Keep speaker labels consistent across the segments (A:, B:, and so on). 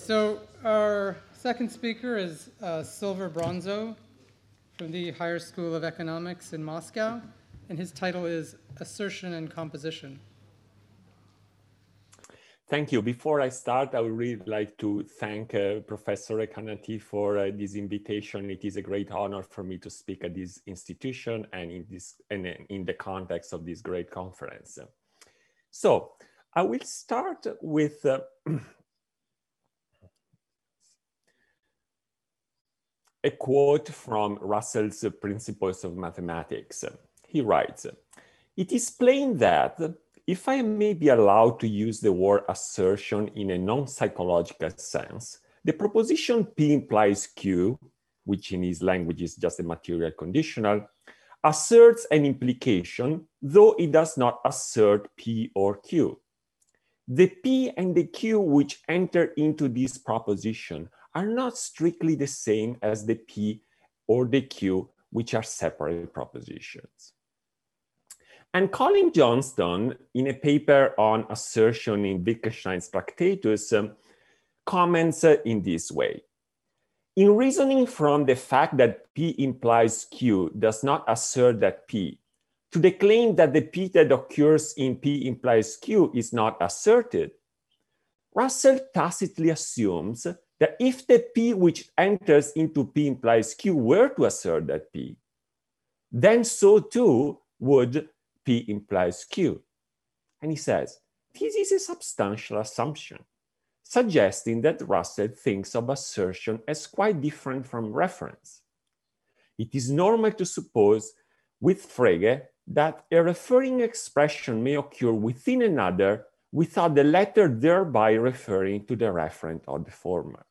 A: So our second speaker is Silver Bronzo from the Higher School of Economics in Moscow, and his title is Assertion and Composition.
B: Thank you. Before I start, I would really like to thank Professor Recanati for this invitation. It is a great honor for me to speak at this institution and in the context of this great conference. So I will start with a quote from Russell's Principles of Mathematics. He writes, "It is plain that if I may be allowed to use the word assertion in a non-psychological sense, the proposition P implies Q, which in his language is just a material conditional, asserts an implication, though it does not assert P or Q. The P and the Q which enter into this proposition are not strictly the same as the P or the Q, which are separate propositions." And Colin Johnston, in a paper on assertion in Wittgenstein's Tractatus, comments in this way. "In reasoning from the fact that P implies Q does not assert that P, to the claim that the P that occurs in P implies Q is not asserted, Russell tacitly assumes that if the P which enters into P implies Q were to assert that P, then so too would P implies Q." And he says, this is a substantial assumption, suggesting that Russell thinks of assertion as quite different from reference. It is normal to suppose with Frege that a referring expression may occur within another without the latter thereby referring to the referent or the former.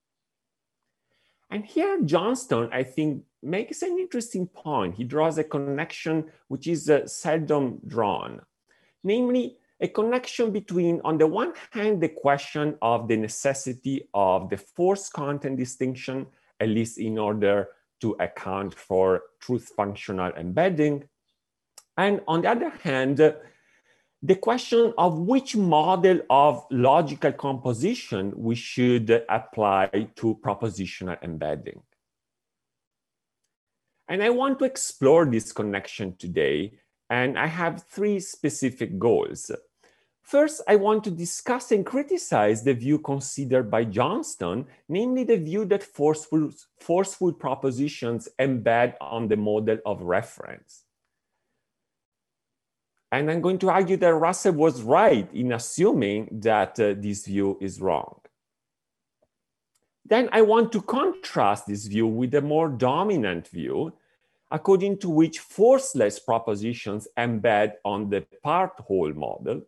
B: And here Johnston, I think, makes an interesting point. He draws a connection which is seldom drawn, namely a connection between, on the one hand, the question of the necessity of the force-content distinction, at least in order to account for truth-functional embedding, and on the other hand, the question of which model of logical composition we should apply to propositional embedding. And I want to explore this connection today, and I have three specific goals. First, I want to discuss and criticize the view considered by Johnston, namely the view that forceful propositions embed on the model of reference. And I'm going to argue that Russell was right in assuming that this view is wrong. Then I want to contrast this view with a more dominant view, according to which forceless propositions embed on the part-whole model.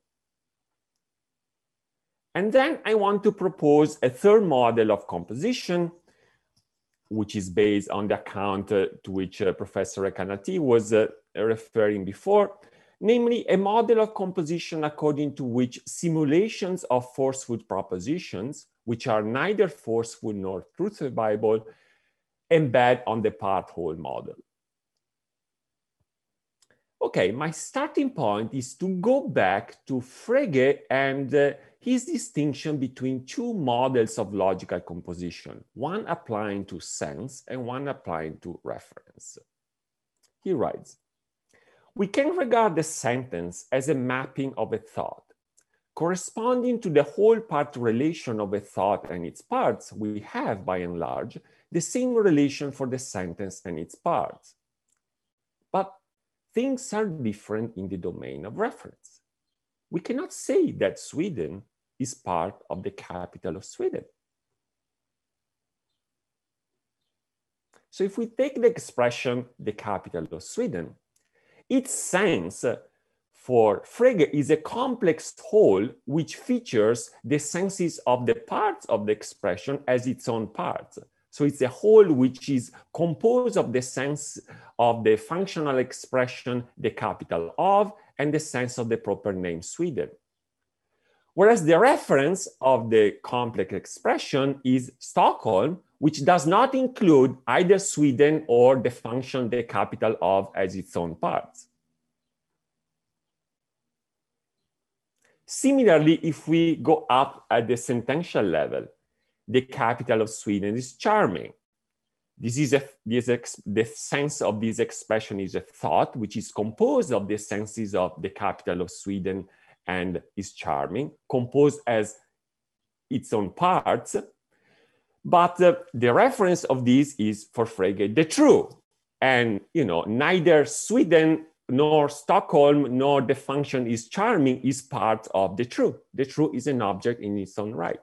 B: And then I want to propose a third model of composition, which is based on the account to which Professor Recanati was referring before, namely a model of composition according to which simulations of forceful propositions, which are neither forceful nor truth-survivable, embed on the part-whole model. Okay, my starting point is to go back to Frege and his distinction between two models of logical composition, one applying to sense and one applying to reference. He writes, "We can regard the sentence as a mapping of a thought. Corresponding to the whole-part relation of a thought and its parts, we have, by and large, the same relation for the sentence and its parts. But things are different in the domain of reference. We cannot say that Sweden is part of the capital of Sweden. So if we take the expression, the capital of Sweden, its sense for Frege is a complex whole which features the senses of the parts of the expression as its own parts. So it's a whole which is composed of the sense of the functional expression, the capital of, and the sense of the proper name Sweden. Whereas the reference of the complex expression is Stockholm, which does not include either Sweden or the function the capital of as its own parts. Similarly, if we go up at the sentential level, the capital of Sweden is charming. The sense of this expression is a thought, which is composed of the senses of the capital of Sweden and is charming, composed as its own parts. But the reference of this is for Frege the true. And neither Sweden nor Stockholm nor the function is charming is part of the true. The true is an object in its own right.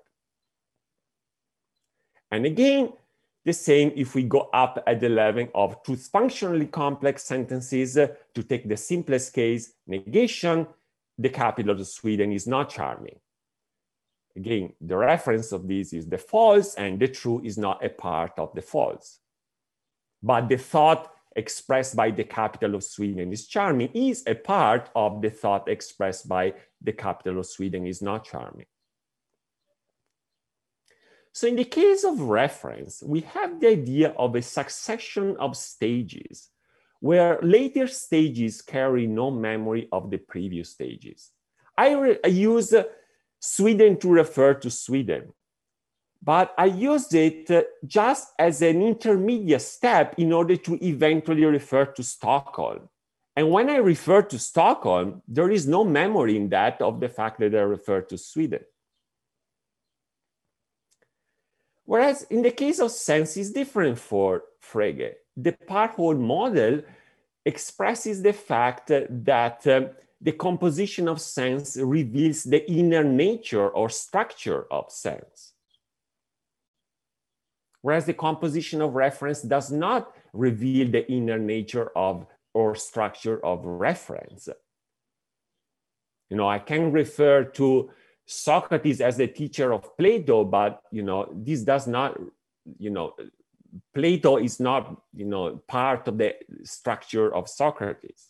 B: And again, the same if we go up at the level of truth functionally complex sentences. To take the simplest case, negation, the capital of Sweden is not charming. Again, the reference of this is the false, and the true is not a part of the false. But the thought expressed by the capital of Sweden is charming is a part of the thought expressed by the capital of Sweden is not charming. So in the case of reference, we have the idea of a succession of stages where later stages carry no memory of the previous stages. I use Sweden to refer to Sweden, but I used it just as an intermediate step in order to eventually refer to Stockholm. And when I refer to Stockholm, there is no memory in that of the fact that I refer to Sweden. Whereas in the case of sense, it's different for Frege. The part-whole model expresses the fact that the composition of sense reveals the inner nature or structure of sense. Whereas the composition of reference does not reveal the inner nature of or structure of reference. I can refer to Socrates as the teacher of Plato, but this does not, Plato is not, part of the structure of Socrates.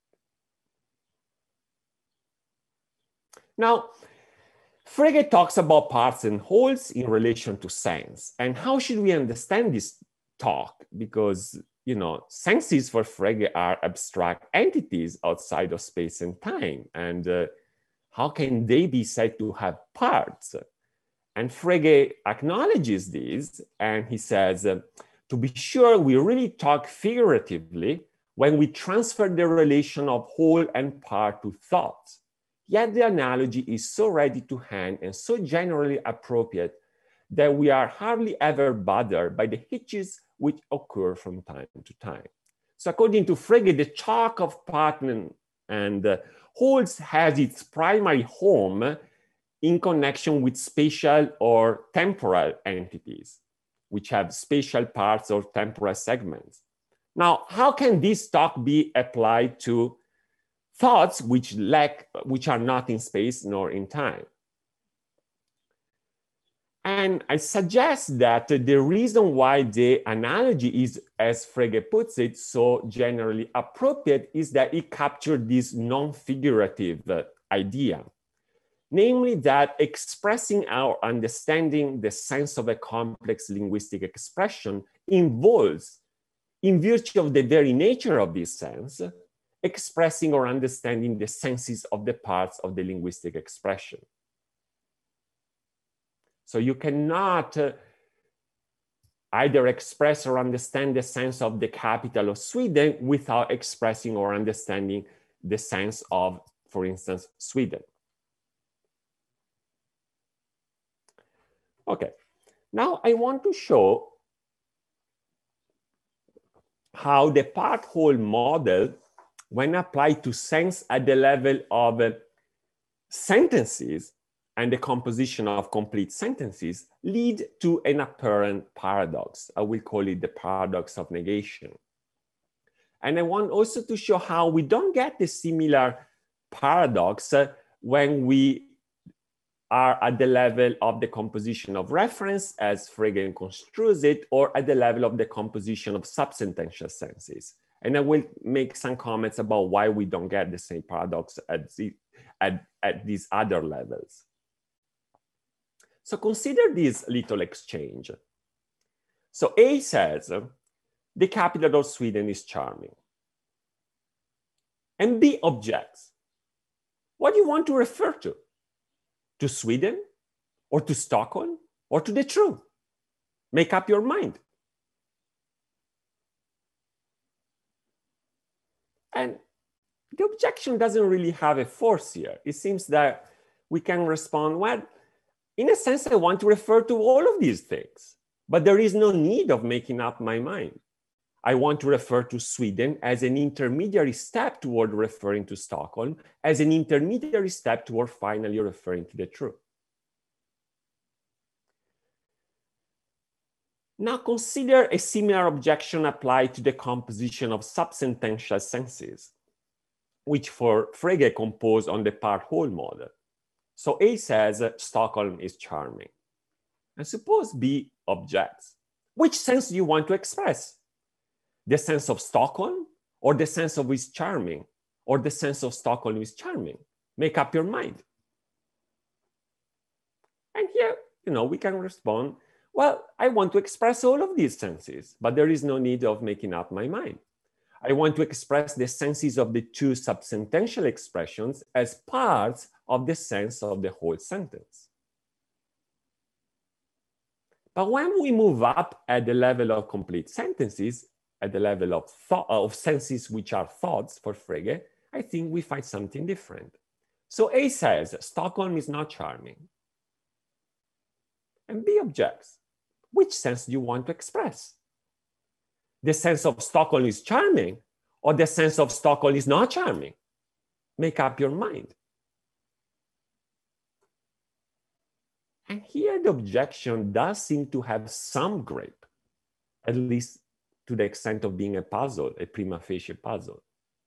B: Now, Frege talks about parts and wholes in relation to sense. And how should we understand this talk? Because, senses for Frege are abstract entities outside of space and time. And how can they be said to have parts? And Frege acknowledges this, and he says, to be sure, we really talk figuratively when we transfer the relation of whole and part to thoughts. Yet the analogy is so ready to hand and so generally appropriate that we are hardly ever bothered by the hitches which occur from time to time. So according to Frege, the talk of part and wholes has its primary home in connection with spatial or temporal entities, which have spatial parts or temporal segments. Now, how can this talk be applied to thoughts which are not in space nor in time? And I suggest that the reason why the analogy is, as Frege puts it, so generally appropriate is that it captured this non-figurative idea. Namely that expressing our understanding the sense of a complex linguistic expression involves, in virtue of the very nature of this sense, expressing or understanding the senses of the parts of the linguistic expression. So you cannot either express or understand the sense of the capital of Sweden without expressing or understanding the sense of, for instance, Sweden. Okay, now I want to show how the part-whole model, when applied to sense at the level of sentences and the composition of complete sentences, lead to an apparent paradox. I will call it the paradox of negation. And I want also to show how we don't get the similar paradox when we are at the level of the composition of reference, as Frege construes it, or at the level of the composition of subsentential senses. And I will make some comments about why we don't get the same paradox at these other levels. So consider this little exchange. So A says, the capital of Sweden is charming. And B objects, what do you want to refer to? To Sweden, or to Stockholm, or to the true? Make up your mind. And the objection doesn't really have a force here. It seems that we can respond, well, in a sense, I want to refer to all of these things, but there is no need of making up my mind. I want to refer to Sweden as an intermediary step toward referring to Stockholm, as an intermediary step toward finally referring to the truth. Now consider a similar objection applied to the composition of subsentential senses, which for Frege composed on the part-whole model. So A says Stockholm is charming. And suppose B objects. Which sense do you want to express? The sense of Stockholm, or the sense of is charming, or the sense of Stockholm is charming? Make up your mind. And here, we can respond, well, I want to express all of these senses, but there is no need of making up my mind. I want to express the senses of the two subsentential expressions as parts of the sense of the whole sentence. But when we move up at the level of complete sentences, at the level of senses which are thoughts for Frege, I think we find something different. So A says, Stockholm is not charming. And B objects. Which sense do you want to express? The sense of Stockholm is charming, or the sense of Stockholm is not charming? Make up your mind. And here the objection does seem to have some grip, at least to the extent of being a puzzle, a prima facie puzzle.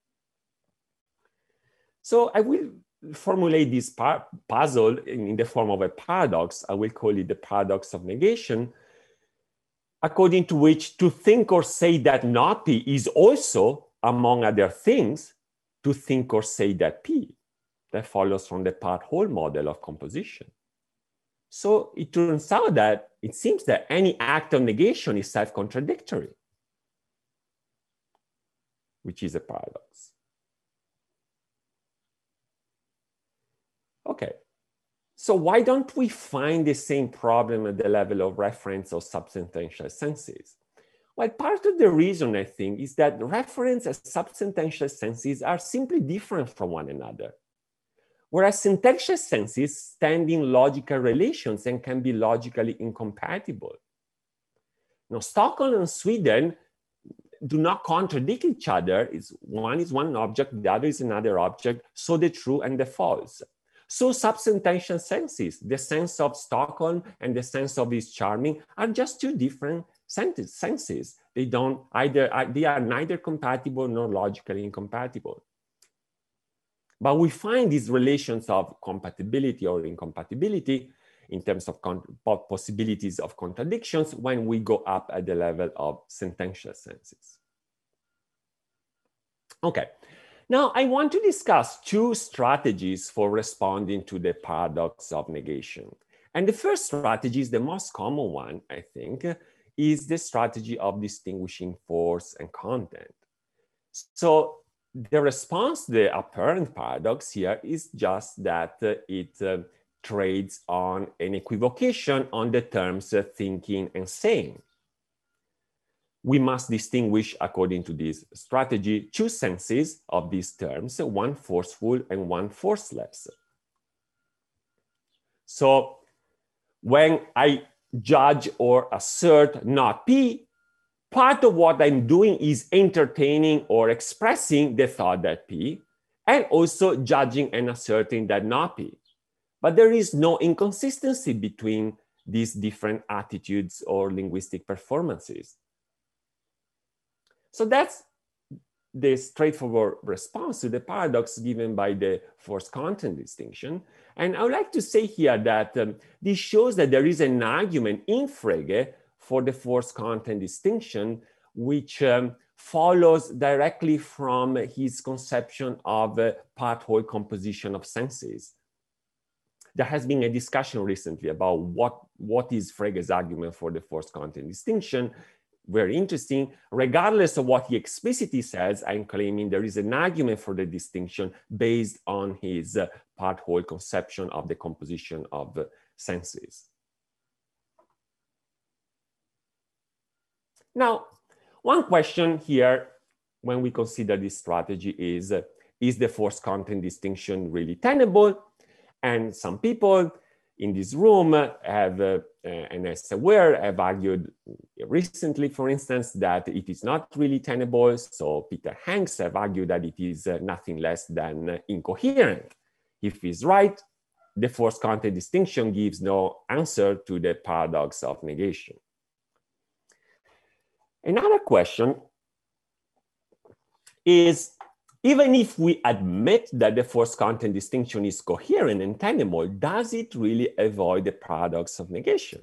B: So I will formulate this puzzle in the form of a paradox. I will call it the paradox of negation, according to which to think or say that not P is also, among other things, to think or say that P. That follows from the part-whole model of composition. So it turns out that it seems that any act of negation is self-contradictory, which is a paradox. Okay, so why don't we find the same problem at the level of reference or subsentential senses? Well, part of the reason, I think, is that reference and subsentential senses are simply different from one another, whereas sentential senses stand in logical relations and can be logically incompatible. Now, Stockholm and Sweden do not contradict each other. One is one object, the other is another object, so the true and the false. So subsentential senses, the sense of Stockholm and the sense of is charming, are just two different senses. They are neither compatible nor logically incompatible. But we find these relations of compatibility or incompatibility in terms of possibilities of contradictions when we go up at the level of sentential senses. Okay. Now, I want to discuss two strategies for responding to the paradox of negation. And the first strategy is the most common one, I think, is the strategy of distinguishing force and content. So the response to the apparent paradox here is just that it trades on an equivocation on the terms thinking and saying. We must distinguish, according to this strategy, two senses of these terms, one forceful and one forceless. So when I judge or assert not P, part of what I'm doing is entertaining or expressing the thought that P, and also judging and asserting that not P. But there is no inconsistency between these different attitudes or linguistic performances. So that's the straightforward response to the paradox given by the force-content distinction. And I would like to say here that this shows that there is an argument in Frege for the force-content distinction, which follows directly from his conception of part-whole composition of senses. There has been a discussion recently about what is Frege's argument for the force-content distinction. Very interesting. Regardless of what he explicitly says, I'm claiming there is an argument for the distinction based on his part-whole conception of the composition of senses. Now, one question here when we consider this strategy is the force content distinction really tenable? And some people in this room have, and as aware, have argued recently, for instance, that it is not really tenable. So Peter Hanks have argued that it is nothing less than incoherent. If he's right, the force content distinction gives no answer to the paradox of negation. Another question is, even if we admit that the force content distinction is coherent and tenable, does it really avoid the paradox of negation?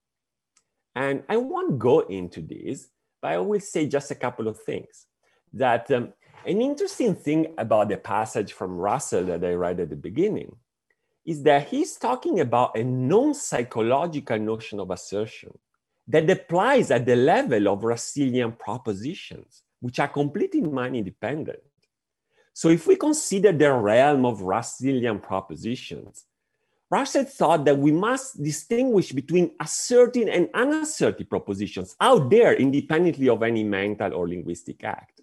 B: And I won't go into this, but I will say just a couple of things. That an interesting thing about the passage from Russell that I read at the beginning is that he's talking about a non-psychological notion of assertion that applies at the level of Russellian propositions, which are completely mind-independent. So if we consider the realm of Russellian propositions, Russell thought that we must distinguish between asserting and unassertive propositions out there independently of any mental or linguistic act.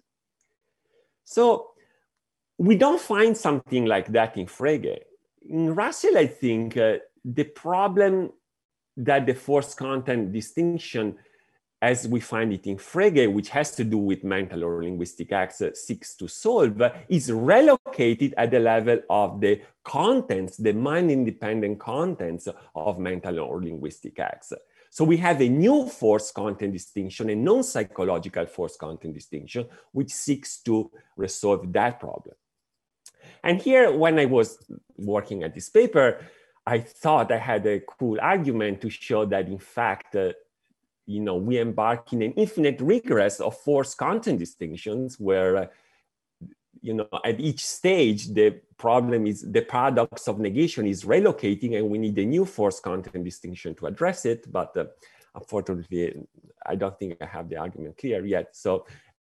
B: So we don't find something like that in Frege. In Russell, I think the problem that the force content distinction as we find it in Frege, which has to do with mental or linguistic acts, seeks to solve, is relocated at the level of the contents, the mind-independent contents of mental or linguistic acts. So we have a new force content distinction, a non-psychological force content distinction, which seeks to resolve that problem. And here, when I was working at this paper, I thought I had a cool argument to show that, in fact, we embark in an infinite regress of force content distinctions where, at each stage, the problem is the paradox of negation is relocating and we need a new force content distinction to address it. But unfortunately, I don't think I have the argument clear yet. So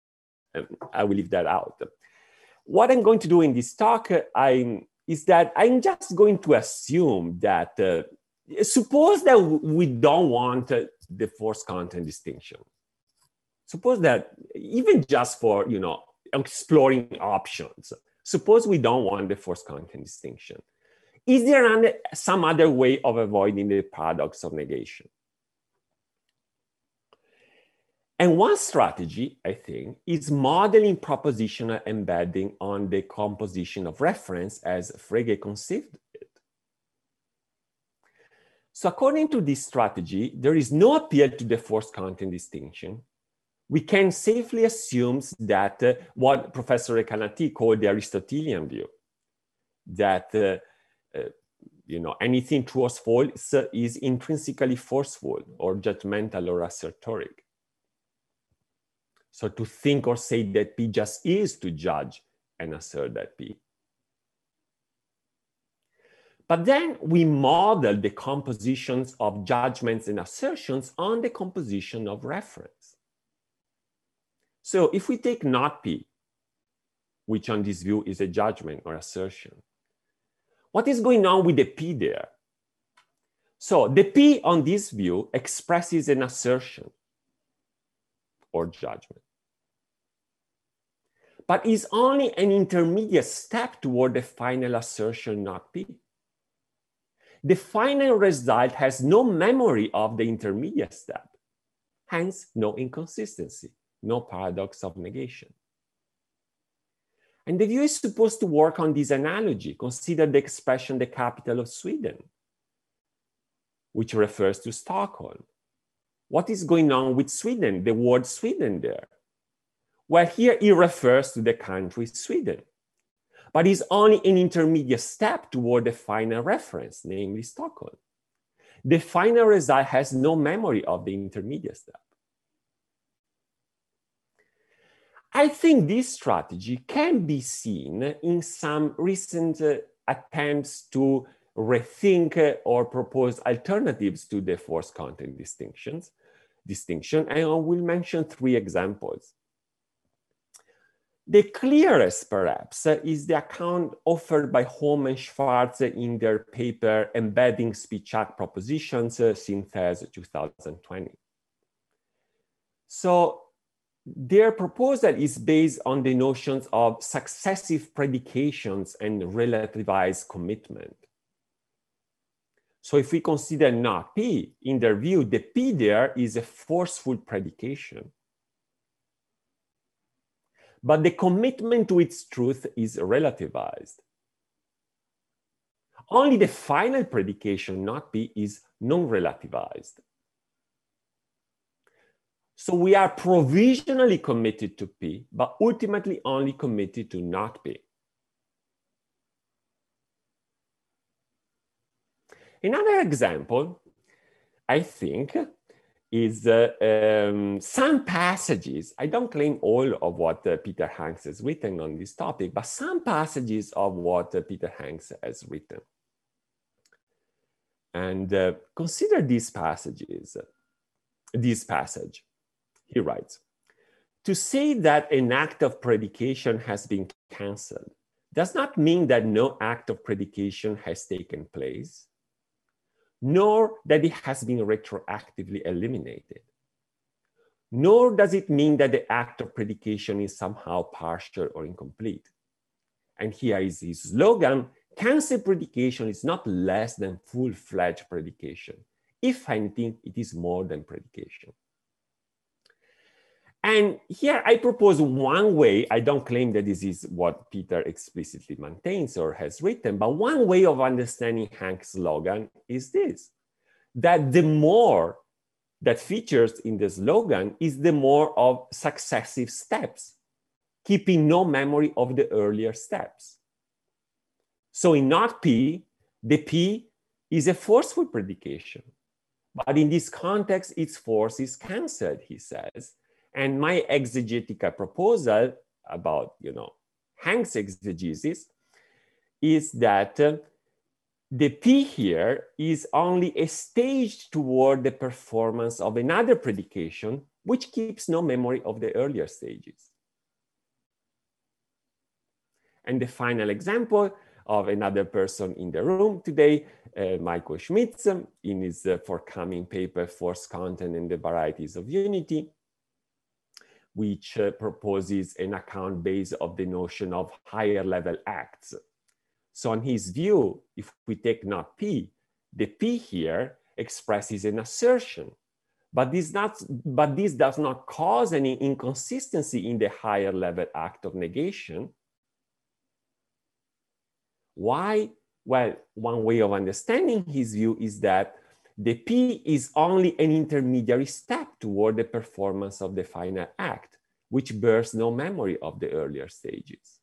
B: I will leave that out. What I'm going to do in this talk is that I'm just going to assume that, suppose that we don't want the force content distinction. Suppose that even just for, exploring options, suppose we don't want the force content distinction. Is there some other way of avoiding the paradox of negation? And one strategy, I think, is modeling propositional embedding on the composition of reference as Frege conceived it. So according to this strategy, there is no appeal to the force content distinction. We can safely assume that what Professor Recanati called the Aristotelian view, that anything true or false is intrinsically forceful or judgmental or assertoric. So to think or say that P just is to judge and assert that P. But then we model the compositions of judgments and assertions on the composition of reference. So if we take not P, which on this view is a judgment or assertion, what is going on with the P there? So the P on this view expresses an assertion or judgment, but is only an intermediate step toward the final assertion, not P. The final result has no memory of the intermediate step, hence no inconsistency, no paradox of negation. And the view is supposed to work on this analogy. Consider the expression the capital of Sweden, which refers to Stockholm. What is going on with Sweden, the word Sweden there? Well, here it refers to the country Sweden, but is only an intermediate step toward the final reference, namely Stockholm. The final result has no memory of the intermediate step. I think this strategy can be seen in some recent attempts to rethink or propose alternatives to the force content distinction, and I will mention 3 examples. The clearest, perhaps, is the account offered by Holm and Schwartz in their paper Embedding Speech Act Propositions, Synthèse 2020. So their proposal is based on the notions of successive predications and relativized commitment. So if we consider not P, in their view, the P there is a forceful predication. But the commitment to its truth is relativized. Only the final predication, not P, is non-relativized. So we are provisionally committed to P, but ultimately only committed to not P. Another example, I think, is some passages. I don't claim all of what Peter Hanks has written on this topic, but some passages of what Peter Hanks has written. And consider these passages. This passage, he writes, to say that an act of predication has been canceled does not mean that no act of predication has taken place, nor that it has been retroactively eliminated. Nor does it mean that the act of predication is somehow partial or incomplete. And here is his slogan: cancelled predication is not less than full-fledged predication. If anything, it is more than predication. And here I propose one way. I don't claim that this is what Peter explicitly maintains or has written, but one way of understanding Hanks' slogan is this: that the more that features in the slogan is the more of successive steps, keeping no memory of the earlier steps. So in not P, the P is a forceful predication. But in this context, its force is cancelled, he says. And my exegetical proposal about, Hanks' exegesis is that the P here is only a stage toward the performance of another predication, which keeps no memory of the earlier stages. And the final example of another person in the room today, Michael Schmitz, in his forthcoming paper, Force Content and the Varieties of Unity, which proposes an account base of the notion of higher level acts. So in his view, if we take not P, the P here expresses an assertion, but this does not cause any inconsistency in the higher level act of negation. Why? Well, one way of understanding his view is that the P is only an intermediary step toward the performance of the final act, which bears no memory of the earlier stages.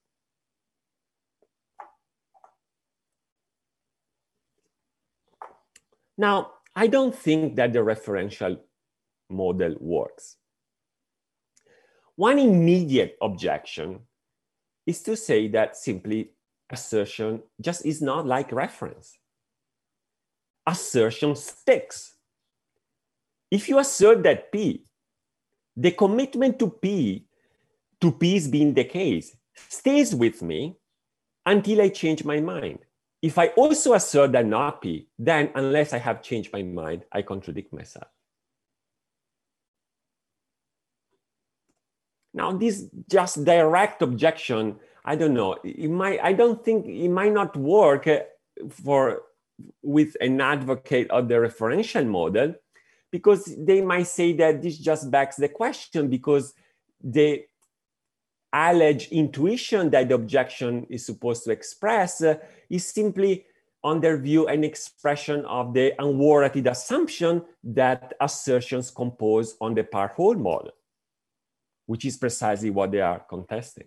B: Now, I don't think that the referential model works. One immediate objection is to say that simply assertion just is not like reference. Assertion sticks. If you assert that P, the commitment to P's being the case, stays with me until I change my mind. If I also assert that not P, then unless I have changed my mind, I contradict myself. Now, this just direct objection, I don't know, I don't think it might not work with an advocate of the referential model, because they might say that this just begs the question, because the alleged intuition that the objection is supposed to express is simply, on their view, an expression of the unwarranted assumption that assertions compose on the part-whole model, which is precisely what they are contesting.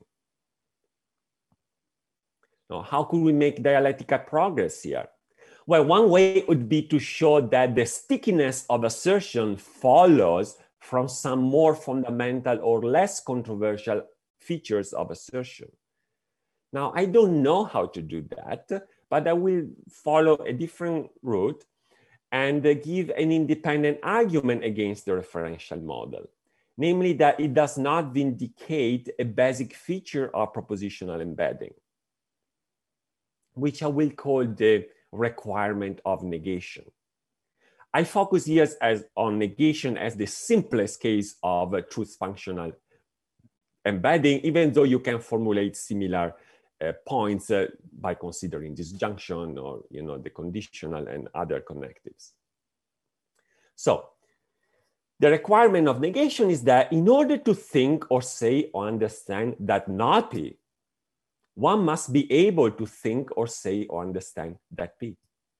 B: Now, how could we make dialectical progress here? Well, one way would be to show that the stickiness of assertion follows from some more fundamental or less controversial features of assertion. Now, I don't know how to do that, but I will follow a different route and give an independent argument against the referential model, namely that it does not vindicate a basic feature of propositional embedding, which I will call the requirement of negation. I focus here on negation as the simplest case of truth functional embedding, even though you can formulate similar points by considering disjunction or the conditional and other connectives. So the requirement of negation is that in order to think or say or understand that not P, one must be able to think or say or understand that P.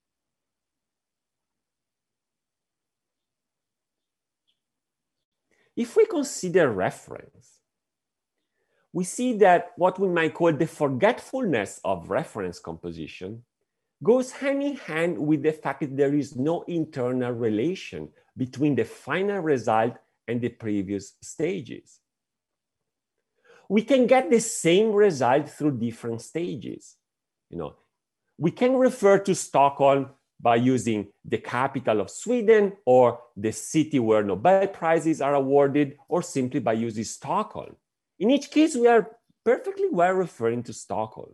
B: If we consider reference, we see that what we might call the forgetfulness of reference composition goes hand in hand with the fact that there is no internal relation between the final result and the previous stages. We can get the same result through different stages. We can refer to Stockholm by using the capital of Sweden or the city where Nobel Prizes are awarded, or simply by using Stockholm. In each case, we are perfectly well referring to Stockholm.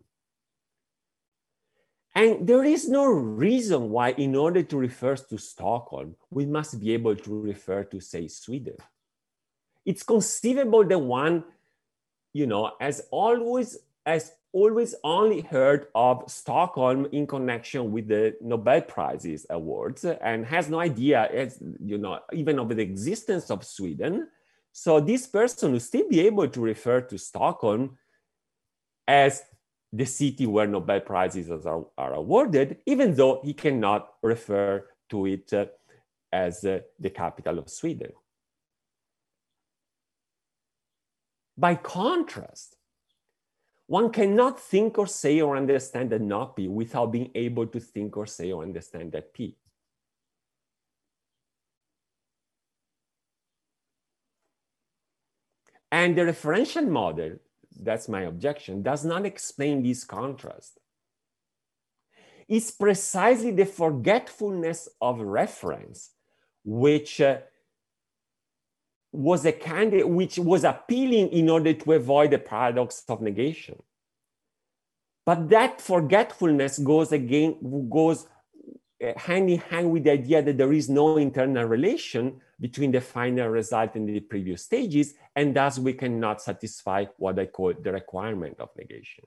B: And there is no reason why, in order to refer to Stockholm, we must be able to refer to, say, Sweden. It's conceivable that one, has always only heard of Stockholm in connection with the Nobel Prizes awards and has no idea, even of the existence of Sweden. So this person will still be able to refer to Stockholm as the city where Nobel Prizes are awarded, even though he cannot refer to it as the capital of Sweden. By contrast, one cannot think or say or understand that not P without being able to think or say or understand that P. And the referential model, that's my objection, does not explain this contrast. It's precisely the forgetfulness of reference which was appealing in order to avoid the paradox of negation. But that forgetfulness goes hand in hand with the idea that there is no internal relation between the final result and the previous stages, and thus we cannot satisfy what I call the requirement of negation.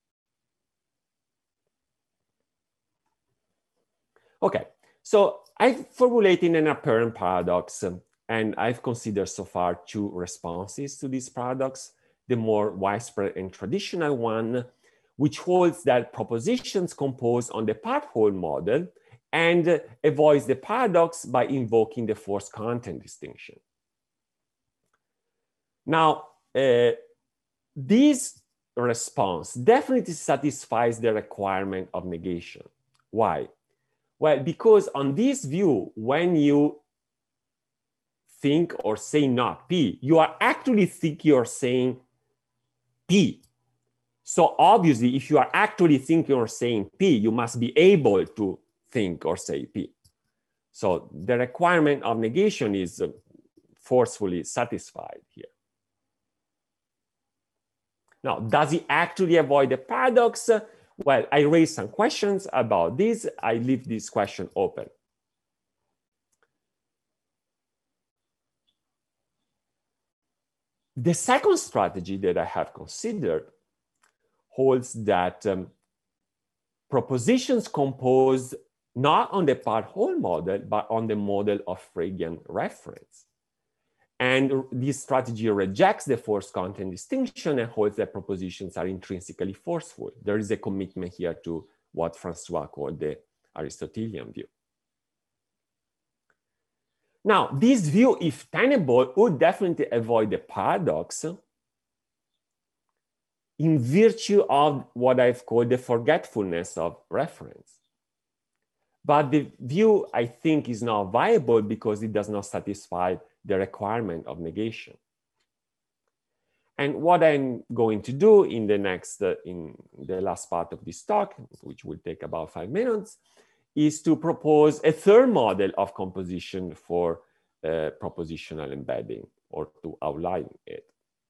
B: Okay, so I've formulated an apparent paradox, and I've considered so far two responses to this paradox: the more widespread and traditional one, which holds that propositions composed on the part-whole model and avoids the paradox by invoking the force-content distinction. Now, this response definitely satisfies the requirement of negation. Why? Well, because on this view, when you think or say not P, you are actually thinking or saying P. So obviously, if you are actually thinking or saying P, you must be able to think or say P. So the requirement of negation is forcefully satisfied here. Now, does it actually avoid the paradox? Well, I raised some questions about this. I leave this question open. The second strategy that I have considered holds that propositions composed not on the part-whole model, but on the model of Phrygian reference. And this strategy rejects the force-content distinction and holds that propositions are intrinsically forceful. There is a commitment here to what Francois called the Aristotelian view. Now, this view, if tenable, would definitely avoid the paradox in virtue of what I've called the forgetfulness of reference. But the view, I think, is not viable because it does not satisfy the requirement of negation. And what I'm going to do in the last part of this talk, which will take about 5 minutes, is to propose a third model of composition for propositional embedding, or to outline it.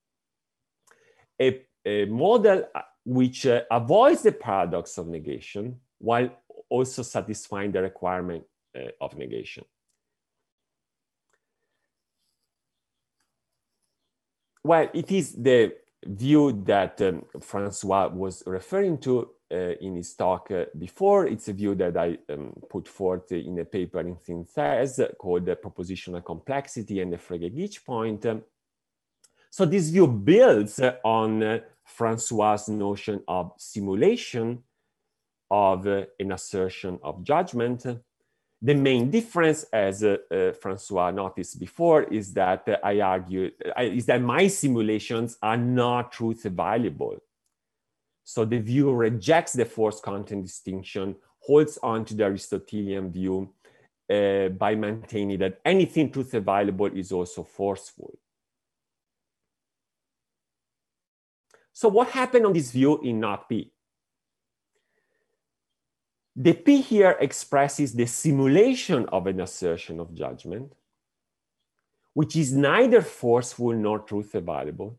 B: A model which avoids the paradox of negation while also satisfying the requirement of negation. Well, it is the view that Francois was referring to in his talk before. It's a view that I put forth in a paper in Synthèse called the Propositional Complexity and the Frege-Geach point. So this view builds on Francois' notion of simulation of an assertion of judgment. The main difference, as Francois noticed before, is that I argue is that my simulations are not truth evaluable. So the view rejects the force content distinction, holds on to the Aristotelian view by maintaining that anything truth evaluable is also forceful. So what happened on this view in not P? The P here expresses the simulation of an assertion of judgment, which is neither forceful nor truth evaluable.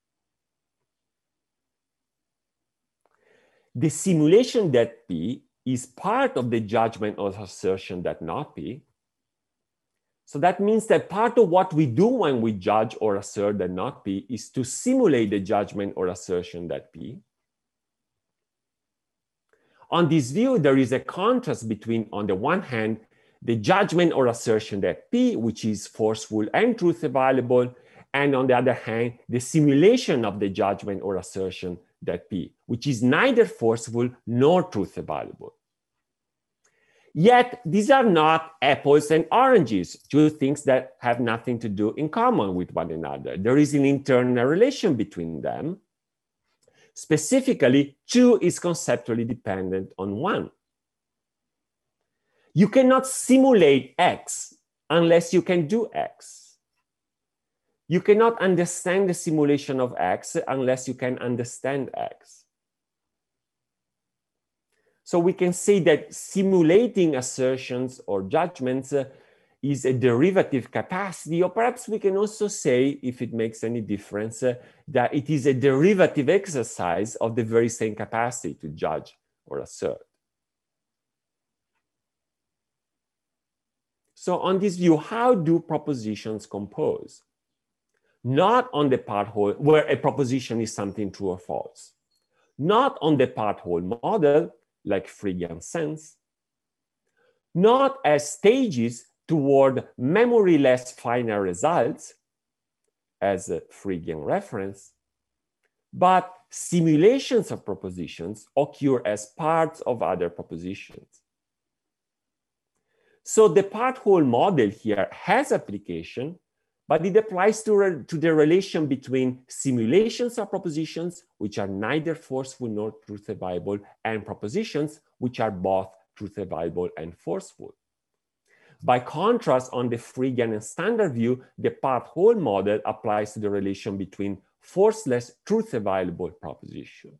B: The simulation that P is part of the judgment of assertion that not P. So that means that part of what we do when we judge or assert that not P is to simulate the judgment or assertion that P. On this view, there is a contrast between, on the one hand, the judgment or assertion that P, which is forceful and truth evaluable, and on the other hand, the simulation of the judgment or assertion that P, which is neither forceful nor truth evaluable. Yet, these are not apples and oranges, two things that have nothing to do in common with one another. There is an internal relation between them. Specifically, two is conceptually dependent on one. You cannot simulate X unless you can do X. You cannot understand the simulation of X unless you can understand X. So we can say that simulating assertions or judgments is a derivative capacity, or perhaps we can also say, if it makes any difference, that it is a derivative exercise of the very same capacity to judge or assert. So on this view, how do propositions compose? Not on the part-whole, where a proposition is something true or false. Not on the part-whole model, like Fregean sense. Not as stages toward memory-less final results, as a Fregean reference, but simulations of propositions occur as parts of other propositions. So the part-whole model here has application, but it applies to the relation between simulations of propositions, which are neither forceful nor truth evaluable, and propositions, which are both truth evaluable and forceful. By contrast, on the Fregean and standard view, the part-whole model applies to the relation between forceless, truth evaluable propositions.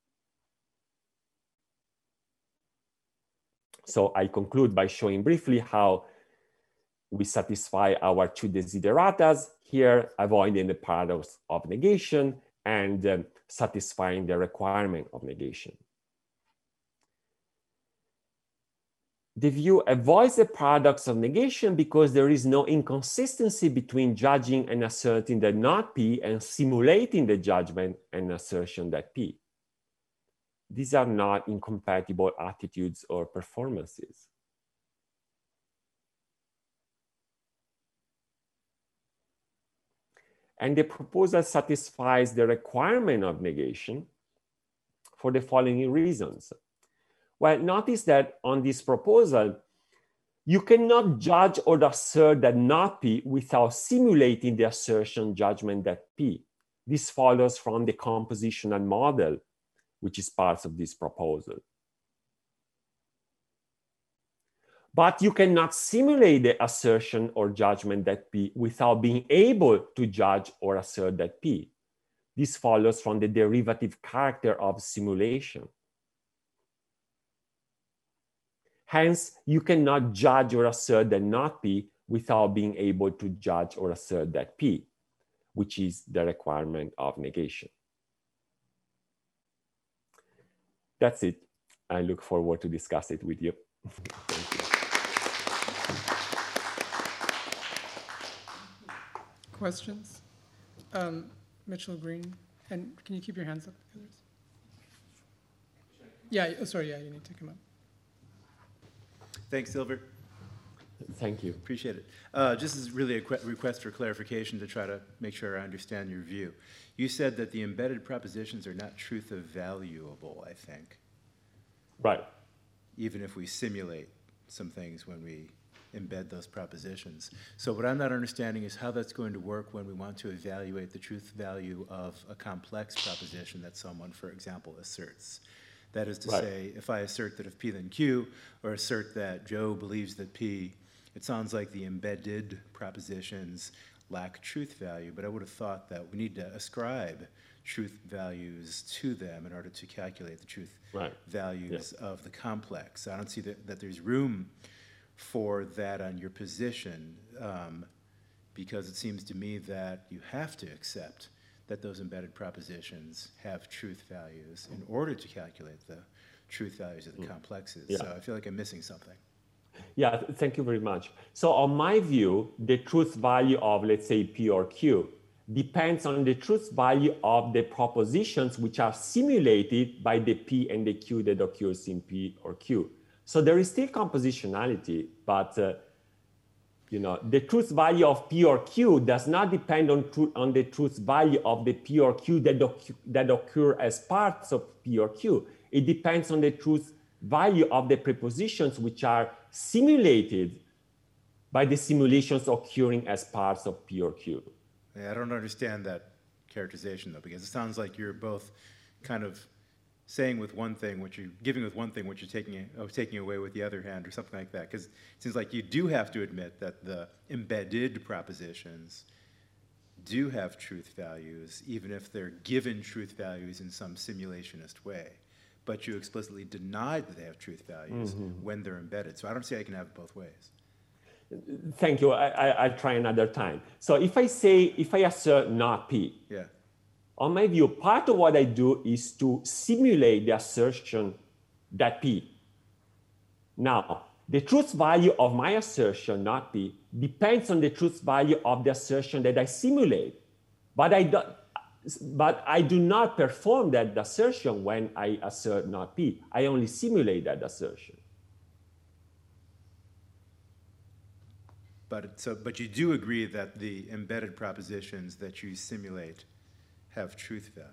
B: So I conclude by showing briefly how we satisfy our two desideratas here, avoiding the paradox of negation and satisfying the requirement of negation. The view avoids the paradox of negation because there is no inconsistency between judging and asserting that not P and simulating the judgment and assertion that P. These are not incompatible attitudes or performances. And the proposal satisfies the requirement of negation for the following reasons. Well, notice that on this proposal, you cannot judge or assert that not P without simulating the assertion judgment that P. This follows from the compositional model, which is part of this proposal. But you cannot simulate the assertion or judgment that P without being able to judge or assert that P. This follows from the derivative character of simulation. Hence, you cannot judge or assert that not P without being able to judge or assert that P, which is the requirement of negation. That's it. I look forward to discuss it with you. Thank you.
A: Questions? Mitchell Green. And can you keep your hands up? Yeah, oh, sorry, yeah, you need to come up.
C: Thanks, Silver.
B: Thank you.
C: Appreciate it. Just as really a request for clarification to try to make sure I understand your view. You said that the embedded propositions are not truth of valuable, I think,
B: Right.
C: even if we simulate some things when we embed those propositions. So what I'm not understanding is how that's going to work when we want to evaluate the truth value of a complex proposition that someone, for example, asserts. That is to
B: Right.
C: say, if I assert that if P then Q, or assert that Joe believes that P, it sounds like the embedded propositions lack truth value, but I would have thought that we need to ascribe truth values to them in order to calculate the truth
B: Right.
C: values of the complex. I don't see that there's room for that on your position, because it seems to me that you have to accept that those embedded propositions have truth values in order to calculate the truth values of the complexes.
B: Yeah.
C: So I feel like I'm missing something.
B: Yeah, thank you very much. So on my view, the truth value of, let's say, P or Q depends on the truth value of the propositions which are simulated by the P and the Q that occurs in P or Q. So there is still compositionality, but the truth value of P or Q does not depend on the truth value of the P or Q that occur as parts of P or Q. It depends on the truth value of the prepositions which are simulated by the simulations occurring as parts of P or Q.
C: Yeah, I don't understand that characterization, though, because it sounds like you're both kind of saying with one thing what you're giving with one thing, what you're taking away with the other hand, or something like that. Because it seems like you do have to admit that the embedded propositions do have truth values, even if they're given truth values in some simulationist way. But you explicitly deny that they have truth values when they're embedded. So I don't see how you can have it both ways.
B: Thank you. I'll try another time. So if I assert not P,
C: Yeah.
B: on my view, part of what I do is to simulate the assertion that P. Now, the truth value of my assertion, not P, depends on the truth value of the assertion that I simulate. But I do not perform that assertion when I assert not P. I only simulate that assertion.
C: But you do agree that the embedded propositions that you simulate have truth value.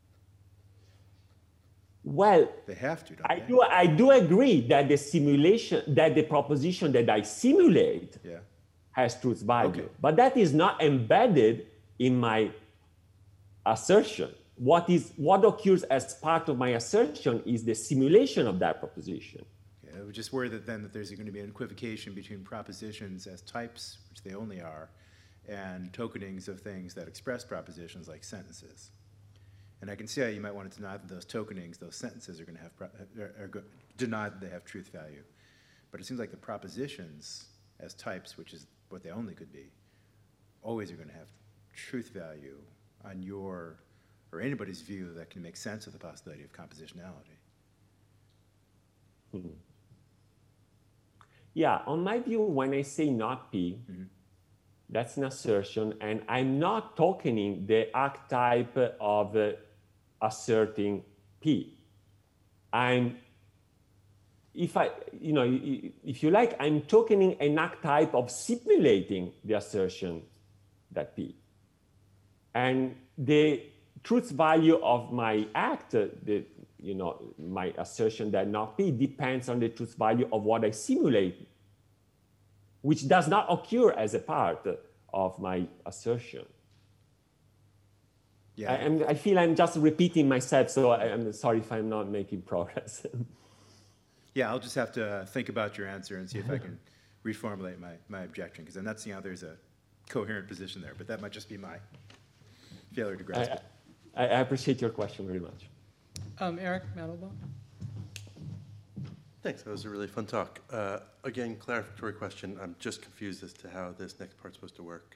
B: Well,
C: They have to, don't they?
B: I do agree that the proposition that I simulate
C: Yeah.
B: has truth value,
C: Okay.
B: but that is not embedded in my assertion. What occurs as part of my assertion is the simulation of that proposition.
C: Yeah, I would just worry that there's going to be an equivocation between propositions as types, which they only are, and tokenings of things that express propositions like sentences. And I can see how you might want to deny that those tokenings, those sentences are going to have deny that they have truth value. But it seems like the propositions as types, which is what they only could be, always are going to have truth value on your or anybody's view that can make sense of the possibility of compositionality.
B: Yeah, on my view, when I say not P, that's an assertion, and I'm not tokening the act type of asserting P. If you like, I'm tokening an act type of simulating the assertion that P. And the truth value of my act, my assertion that not P, depends on the truth value of what I simulate, which does not occur as a part of my assertion.
C: Yeah.
B: I feel I'm just repeating myself, so I'm sorry if I'm not making progress.
C: Yeah, I'll just have to think about your answer and see if I can reformulate my objection, because I'm not seeing how there's a coherent position there, but that might just be my failure to grasp it.
B: I appreciate your question very much.
A: Eric Mandelbaum.
D: Thanks, that was a really fun talk. Again, clarificatory question. I'm just confused as to how this next part's supposed to work.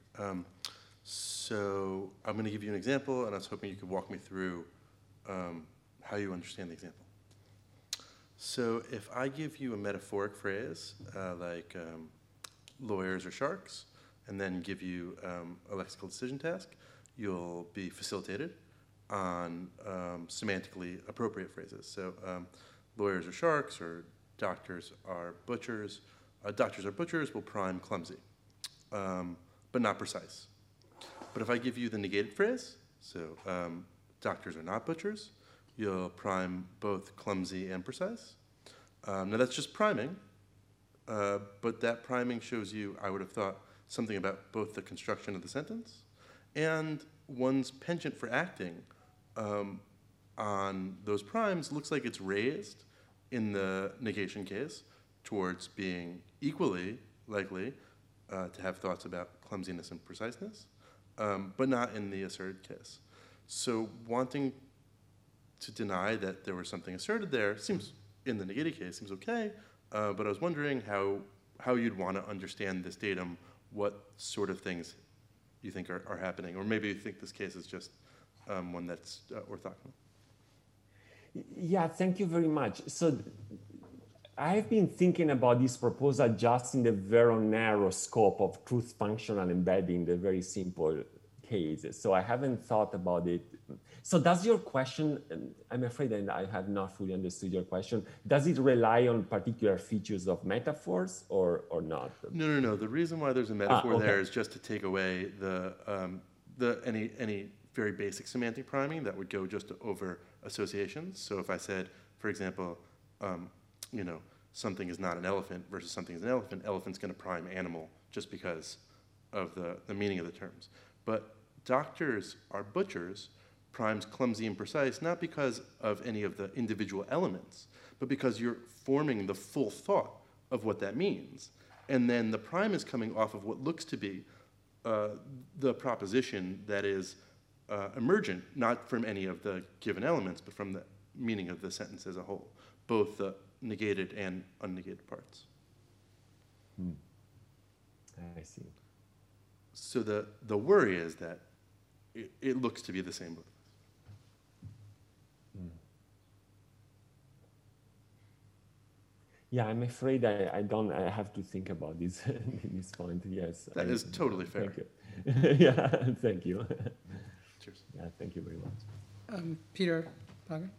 D: So I'm going to give you an example, and I was hoping you could walk me through how you understand the example. So if I give you a metaphoric phrase, like lawyers or sharks, and then give you a lexical decision task, you'll be facilitated on semantically appropriate phrases. So lawyers are sharks, or doctors are butchers. Doctors are butchers will prime clumsy, but not precise. But if I give you the negated phrase, so doctors are not butchers, you'll prime both clumsy and precise. Now that's just priming, but that priming shows you, I would have thought, something about both the construction of the sentence and one's penchant for acting on those primes looks like it's raised in the negation case towards being equally likely to have thoughts about clumsiness and preciseness, but not in the asserted case. So wanting to deny that there was something asserted there seems, in the negated case, seems okay, but I was wondering how you'd want to understand this datum, what sort of things you think are happening, or maybe you think this case is just one that's orthogonal.
B: Yeah, thank you very much. So I've been thinking about this proposal just in the very narrow scope of truth functional embedding, the very simple cases. So I haven't thought about it. So does your question, I'm afraid that I have not fully understood your question, does it rely on particular features of metaphors or not?
D: No. The reason why there's a metaphor
B: okay.
D: there is just to take away any very basic semantic priming that would go just over associations. So if I said, for example, something is not an elephant versus something is an elephant, elephant's going to prime animal just because of the meaning of the terms. But doctors are butchers primes clumsy and precise, not because of any of the individual elements, but because you're forming the full thought of what that means. And then the prime is coming off of what looks to be the proposition that is emergent, not from any of the given elements, but from the meaning of the sentence as a whole, both the negated and unnegated parts.
B: I see.
D: So the worry is that it looks to be the same both.
B: Yeah, I'm afraid I have to think about this this point. Yes,
D: that is totally fair.
B: Thank you. Yeah, thank you.
D: Cheers.
B: Yeah, thank you very much.
A: Peter Pager.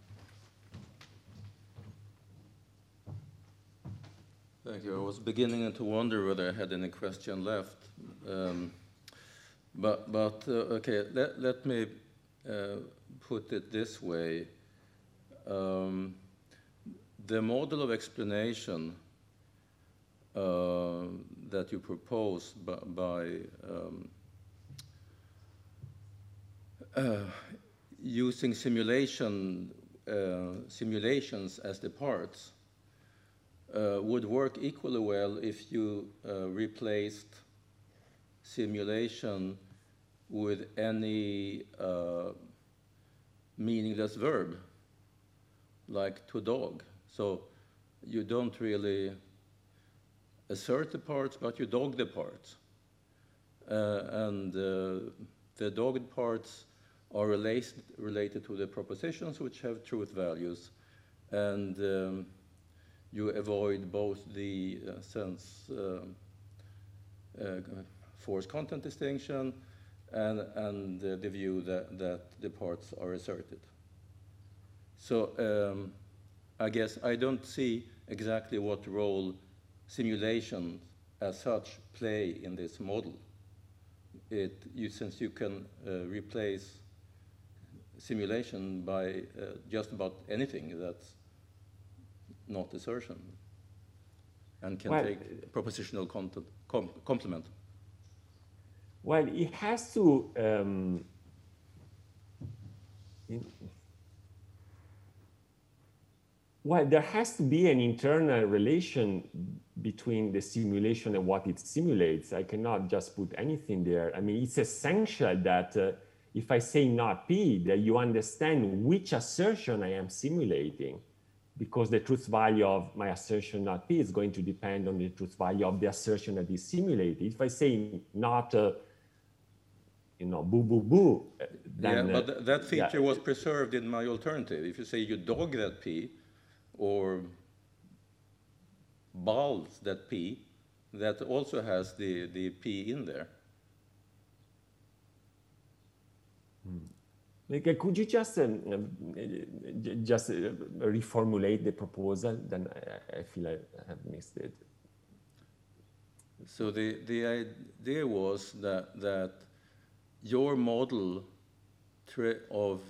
E: Thank you. I was beginning to wonder whether I had any question left. Okay, let me put it this way. The model of explanation that you propose by using simulations as the parts would work equally well if you replaced simulation with any meaningless verb, like to dog. So you don't really assert the parts, but you dog the parts. And the dogged parts are related to the propositions which have truth values. And you avoid both the sense force content distinction and the view that the parts are asserted. So I guess I don't see exactly what role simulation as such play in this model. Since you can replace simulation by just about anything that's not assertion and can take propositional content complement.
B: Well, it has to well, there has to be an internal relation between the simulation and what it simulates. I cannot just put anything there. I mean, it's essential that if I say not P, that you understand which assertion I am simulating, because the truth value of my assertion not P is going to depend on the truth value of the assertion that is simulated. If I say not, boo, boo, boo, then...
E: Yeah, but that feature was preserved in my alternative. If you say you dog that P, or balls that P, that also has the P in there.
B: Like, could you just reformulate the proposal? Then I feel I have missed it.
E: So the idea was that your model of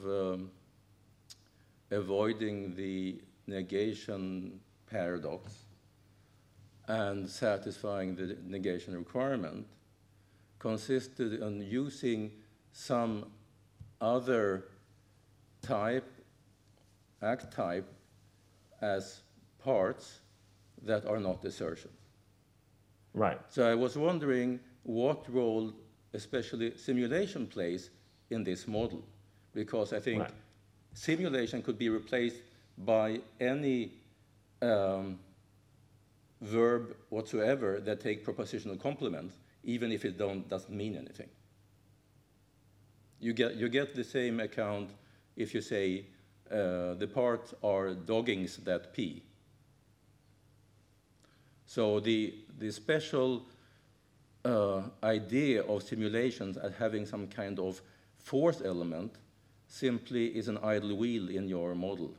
E: avoiding the negation paradox and satisfying the negation requirement consisted in using some other act type as parts that are not assertion.
B: Right.
E: So I was wondering what role especially simulation plays in this model, because I think simulation could be replaced by any verb whatsoever that take propositional complement, even if it doesn't mean anything. You get the same account if you say the parts are doggings that pee. So the special idea of simulations as having some kind of force element simply is an idle wheel in your model.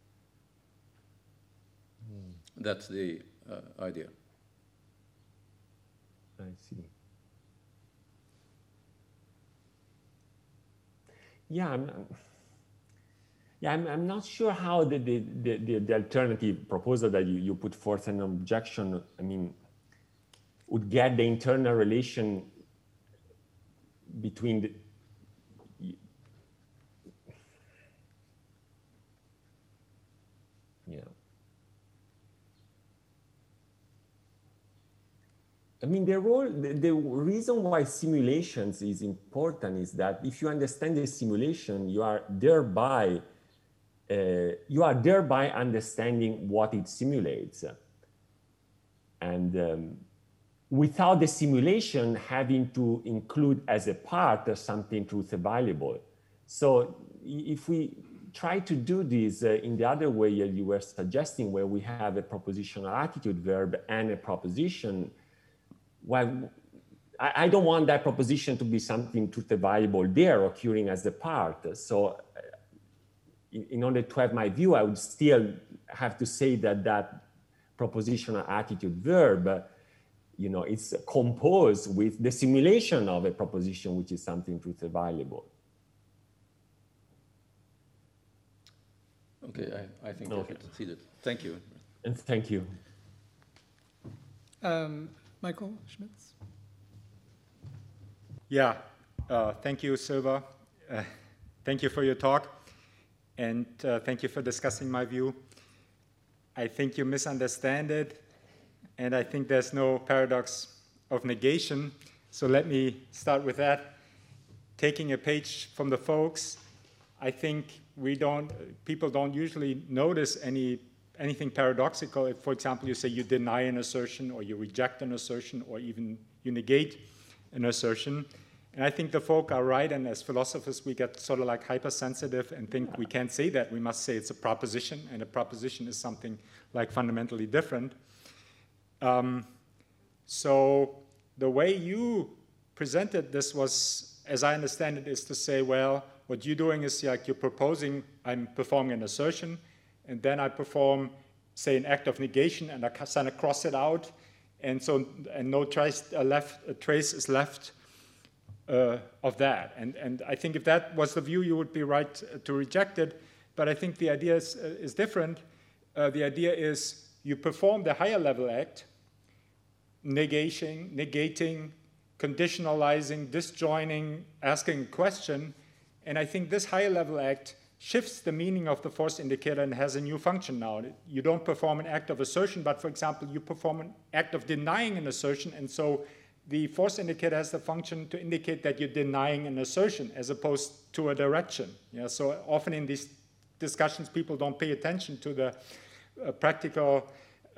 E: That's the idea.
B: I see. Yeah, I'm not sure how the alternative proposal that you put forth an objection, I mean, would get the internal relation between the, yeah. I mean, the reason why simulations is important is that if you understand the simulation, you are thereby understanding what it simulates. And without the simulation having to include as a part something truth evaluable. So if we try to do this in the other way you were suggesting, where we have a propositional attitude verb and a proposition, well, I don't want that proposition to be something truth evaluable there occurring as a part. So in order to have my view, I would still have to say that propositional attitude verb, you know, it's composed with the simulation of a proposition, which is something truth evaluable.
E: Okay, I think I can see that. Thank you.
B: And thank you.
A: Michael Schmitz.
F: Yeah, thank you, Silva. Thank you for your talk, and thank you for discussing my view. I think you misunderstand it, and I think there's no paradox of negation. So let me start with that. Taking a page from the folks, I think people don't usually notice anything paradoxical if, for example, you say you deny an assertion, or you reject an assertion, or even you negate an assertion. And I think the folk are right, and as philosophers, we get sort of like hypersensitive and think we can't say that. We must say it's a proposition, and a proposition is something like fundamentally different. So the way you presented this was, as I understand it, is to say, well, what you're doing is like you're proposing, I'm performing an assertion, and then I perform, say, an act of negation, and I kind of cross it out, and no trace is left of that. And I think if that was the view, you would be right to reject it. But I think the idea is different. The idea is you perform the higher level act, negating, conditionalizing, disjoining, asking a question. And I think this higher level act shifts the meaning of the force indicator and has a new function now. You don't perform an act of assertion, but for example, you perform an act of denying an assertion, and so the force indicator has the function to indicate that you're denying an assertion as opposed to a direction. Yeah, so often in these discussions, people don't pay attention to the practical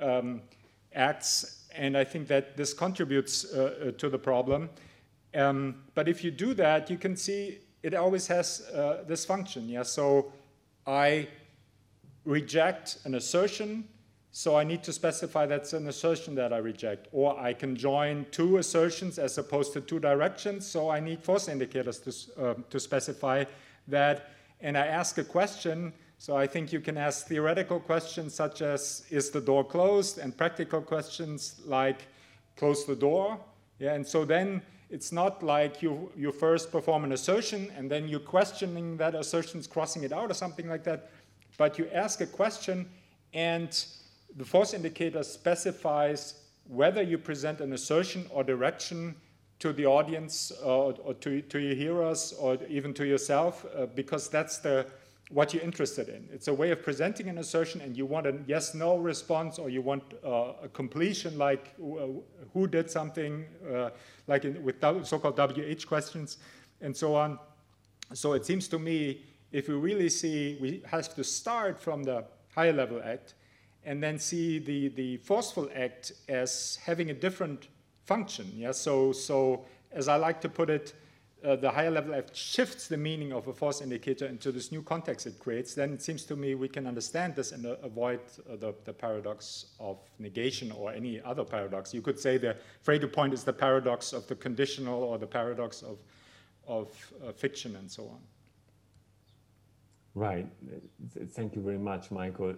F: acts, and I think that this contributes to the problem. But if you do that, you can see it always has this function. Yeah, so I reject an assertion, so I need to specify that's an assertion that I reject. Or I can join two assertions as opposed to two directions, so I need force indicators to specify that. And I ask a question, so I think you can ask theoretical questions such as, is the door closed? And practical questions like, close the door. Yeah, and so then it's not like you first perform an assertion and then you're questioning that assertion's crossing it out or something like that, but you ask a question and the force indicator specifies whether you present an assertion or direction to the audience or to your hearers or even to yourself, because that's what you're interested in. It's a way of presenting an assertion, and you want a yes-no response, or you want a completion, like who did something, like with so-called WH questions, and so on. So it seems to me, if we really see, we have to start from the higher level act, and then see the forceful act as having a different function. Yeah. So as I like to put it, the higher level act shifts the meaning of a force indicator into this new context it creates. Then it seems to me we can understand this and avoid the paradox of negation or any other paradox. You could say the Frege point is the paradox of the conditional or the paradox of fiction and so on.
B: Right. Thank you very much, Michael.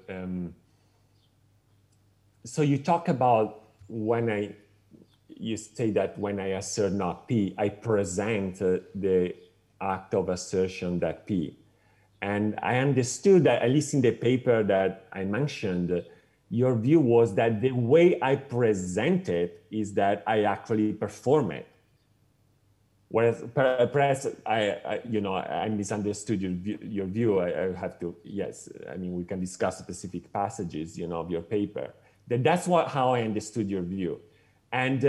B: So you talk about you say that when I assert not P, I present the act of assertion that P. And I understood that, at least in the paper that I mentioned, your view was that the way I present it is that I actually perform it. Whereas perhaps I misunderstood your view. I have to, yes, I mean, we can discuss specific passages, of your paper. That's how I understood your view. And,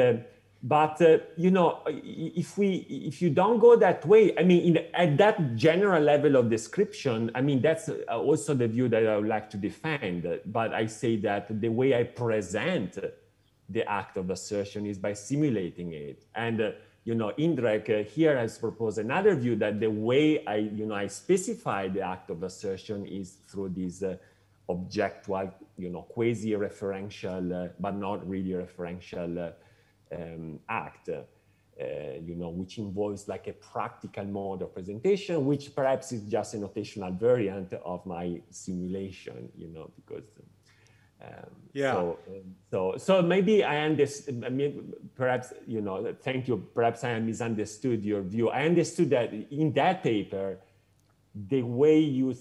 B: if you don't go that way, I mean, at that general level of description, I mean, that's also the view that I would like to defend. But I say that the way I present the act of assertion is by simulating it. And, Indrek here has proposed another view that the way I specify the act of assertion is through this objectual, quasi-referential, but not really referential act, which involves like a practical mode of presentation, which perhaps is just a notational variant of my simulation, because So maybe I understand. I mean, perhaps thank you. Perhaps I misunderstood your view. I understood that in that paper, the way you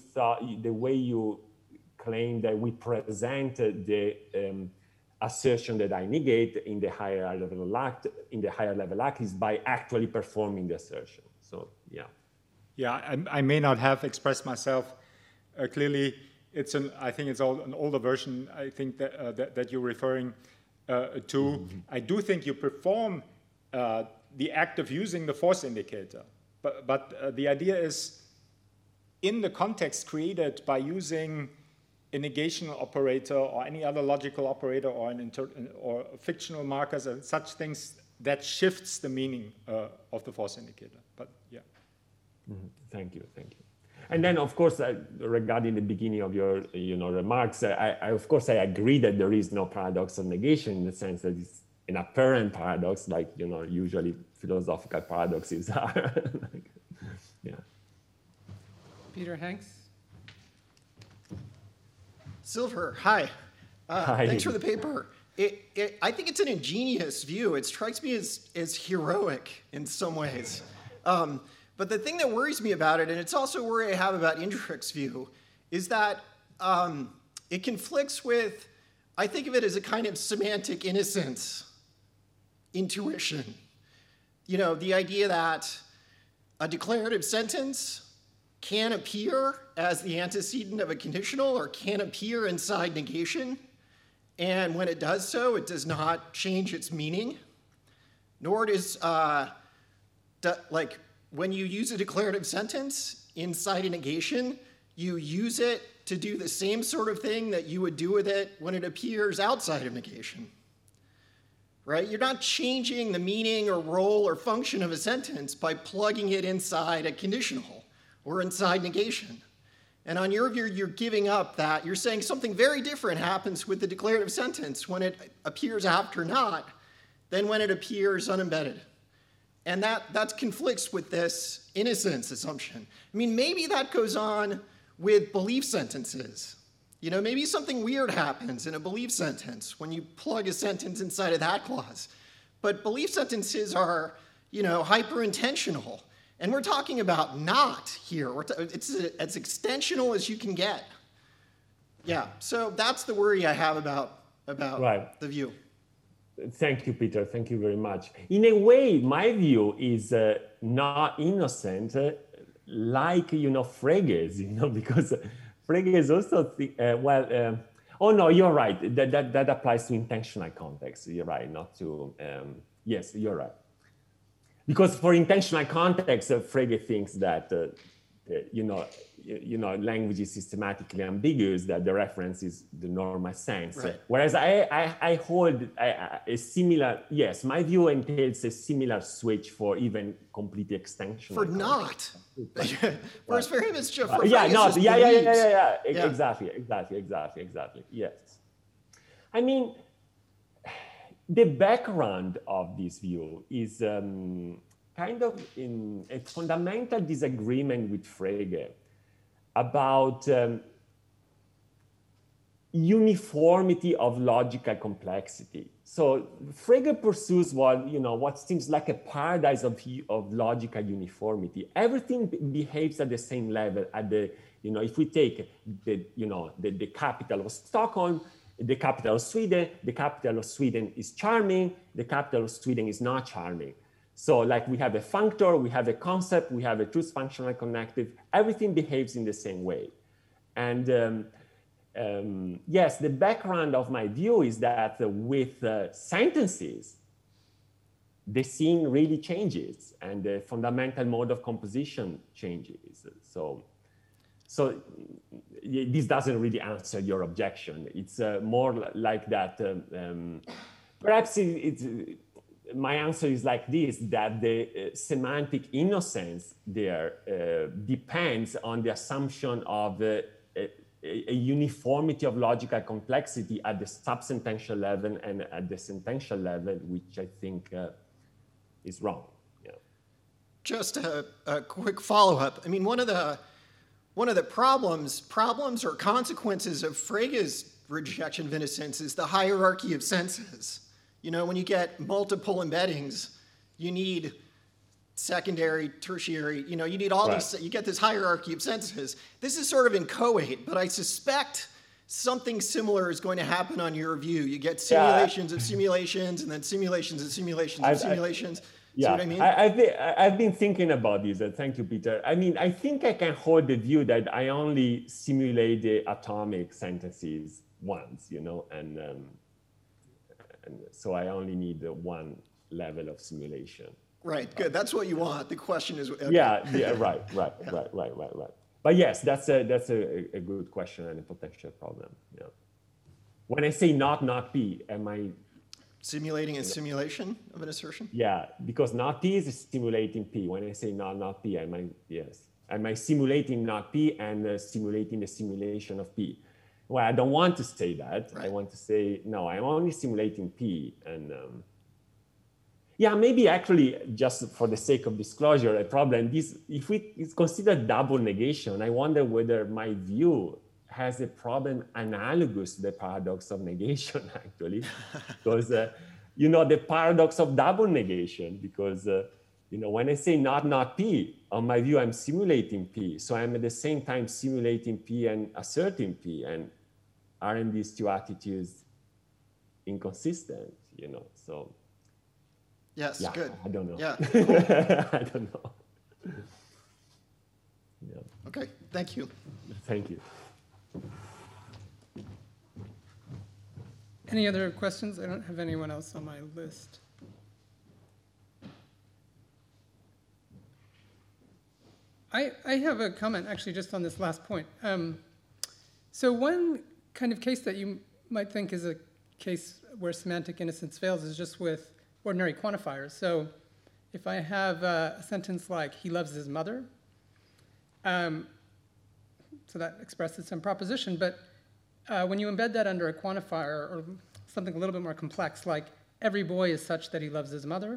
B: claim that we presented the assertion that I negate in the higher level act, is by actually performing the assertion. So yeah.
F: Yeah, I may not have expressed myself clearly. I think it's an older version. I think that you're referring to. Mm-hmm. I do think you perform the act of using the force indicator, but the idea is in the context created by using a negational operator or any other logical operator or or fictional markers and such things, that shifts the meaning of the force indicator. But yeah.
B: Mm-hmm. Thank you. And then, of course, regarding the beginning of your remarks, of course I agree that there is no paradox of negation in the sense that it's an apparent paradox, like usually philosophical paradoxes are. Yeah.
A: Peter Hanks.
G: Silver, hi.
B: Hi.
G: Thanks for the paper. I think it's an ingenious view. It strikes me as heroic in some ways. But the thing that worries me about it, and it's also a worry I have about Indrek's view, is that it conflicts with, I think of it as a kind of semantic innocence intuition. The idea that a declarative sentence can appear as the antecedent of a conditional or can appear inside negation. And when it does so, it does not change its meaning, nor does, when you use a declarative sentence inside a negation, you use it to do the same sort of thing that you would do with it when it appears outside of negation, right? You're not changing the meaning or role or function of a sentence by plugging it inside a conditional or inside negation. And on your view, you're giving up that. You're saying something very different happens with the declarative sentence when it appears after not than when it appears unembedded. And that conflicts with this innocence assumption. I mean, maybe that goes on with belief sentences. You know, maybe something weird happens in a belief sentence when you plug a sentence inside of that clause. But belief sentences are, you know, hyper-intentional. And we're talking about not here. It's as extensional as you can get. Yeah, so that's the worry I have about
B: Right.
G: the view.
B: Thank you, Peter. Thank you very much. In a way, my view is not innocent, like, you know, Frege's, you know, because Frege is also, oh no, you're right. That applies to intentional context. You're right, not to, yes, you're right. Because for intentional context, Frege thinks that, you know, language is systematically ambiguous, that the reference is the normal sense.
G: Right.
B: Whereas I hold a similar, yes, my view entails a similar switch for even completely extensional.
G: For not. Whereas for him, it's just for
B: yeah,
G: Frege,
B: no,
G: it's just
B: yeah,
G: beliefs.
B: exactly. Yes. I mean, the background of this view is kind of in a fundamental disagreement with Frege about uniformity of logical complexity. So Frege pursues what seems like a paradise of logical uniformity. Everything behaves at the same level. If we take the capital of Stockholm, the capital of Sweden is charming, the capital of Sweden is not charming. So like we have a functor, we have a concept, we have a truth functional connective, everything behaves in the same way. And yes, the background of my view is that with sentences, the scene really changes and the fundamental mode of composition changes. So this doesn't really answer your objection. It's more like that. Perhaps my answer is like this, that the semantic innocence there depends on the assumption of a uniformity of logical complexity at the subsentential level and at the sentential level, which I think is wrong. Yeah.
G: Just a quick follow-up. I mean, one of the problems or consequences of Frege's rejection of innocence is the hierarchy of senses. You know, when you get multiple embeddings, you need secondary, tertiary, you need all these, you get this hierarchy of senses. This is sort of inchoate, but I suspect something similar is going to happen on your view. You get simulations of simulations, and then simulations of simulations of simulations. See what I mean?
B: I've been thinking about this. Thank you, Peter. I mean, I think I can hold the view that I only simulate the atomic sentences once, and so I only need one level of simulation.
G: Right, good. That's what you want. The question is... Okay.
B: Yeah, right. But yes, that's a good question and a potential problem. Yeah. When I say not P, am I...
G: Simulating a simulation of an assertion?
B: Yeah, because not P is simulating P. When I say not P, am I simulating not P and simulating the simulation of P? Well, I don't want to say that. Right. I want to say, no, I'm only simulating P. And yeah, maybe actually, just for the sake of disclosure, a problem, if it's considered double negation, I wonder whether my view has a problem analogous to the paradox of negation, actually. Because, the paradox of double negation, because, when I say not P, on my view, I'm simulating P. So I'm at the same time simulating P and asserting P. And aren't these two attitudes inconsistent, So,
G: yes,
B: yeah,
G: good.
B: I don't know.
G: Yeah.
B: I don't know. Yeah.
G: Okay, thank you.
B: Thank you.
A: Any other questions? I don't have anyone else on my list. I have a comment, actually, just on this last point. So one kind of case that you might think is a case where semantic innocence fails is just with ordinary quantifiers. So if I have a sentence like, he loves his mother, so that expresses some proposition. But when you embed that under a quantifier or something a little bit more complex, like every boy is such that he loves his mother,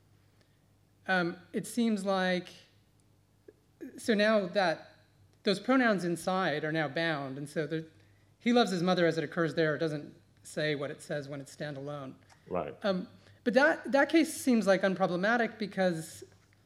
A: it seems like, so now that those pronouns inside are now bound, and so he loves his mother as it occurs there. It doesn't say what it says when it's standalone.
B: Right.
A: But that case seems like unproblematic because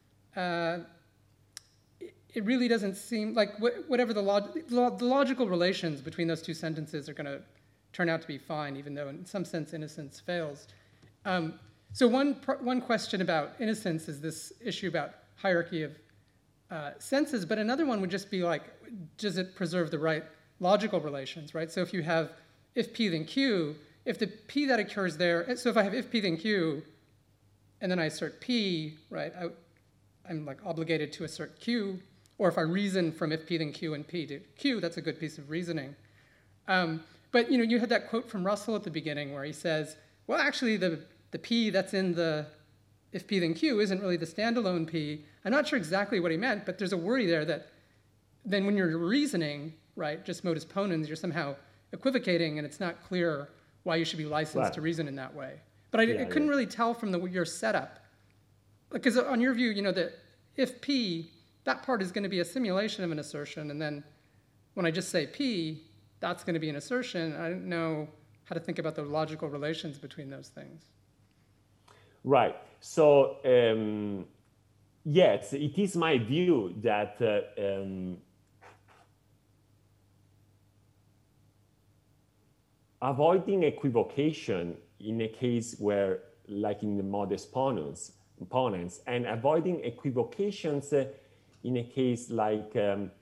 A: it really doesn't seem like whatever the logical relations between those two sentences are going to turn out to be fine, even though in some sense innocence fails. So one question about innocence is this issue about hierarchy of senses, but another one would just be like, does it preserve the right logical relations, right? So if you have if P then Q, if the P that occurs there, so if I have if P then Q, and then I assert P, right, I'm like obligated to assert Q, or if I reason from if P then Q and P to Q, that's a good piece of reasoning. But you had that quote from Russell at the beginning where he says, well, actually the P that's in the if P then Q isn't really the standalone P. I'm not sure exactly what he meant, but there's a worry there that then when you're reasoning, right, just modus ponens, you're somehow equivocating and it's not clear why you should be licensed to reason in that way. But I couldn't really tell from your setup. Because on your view, that if P, that part is going to be a simulation of an assertion, and then when I just say P, that's going to be an assertion. I don't know how to think about the logical relations between those things.
B: Right. So, yes, it is my view that avoiding equivocation in a case where, like in the modus ponens, and avoiding equivocations in a case like,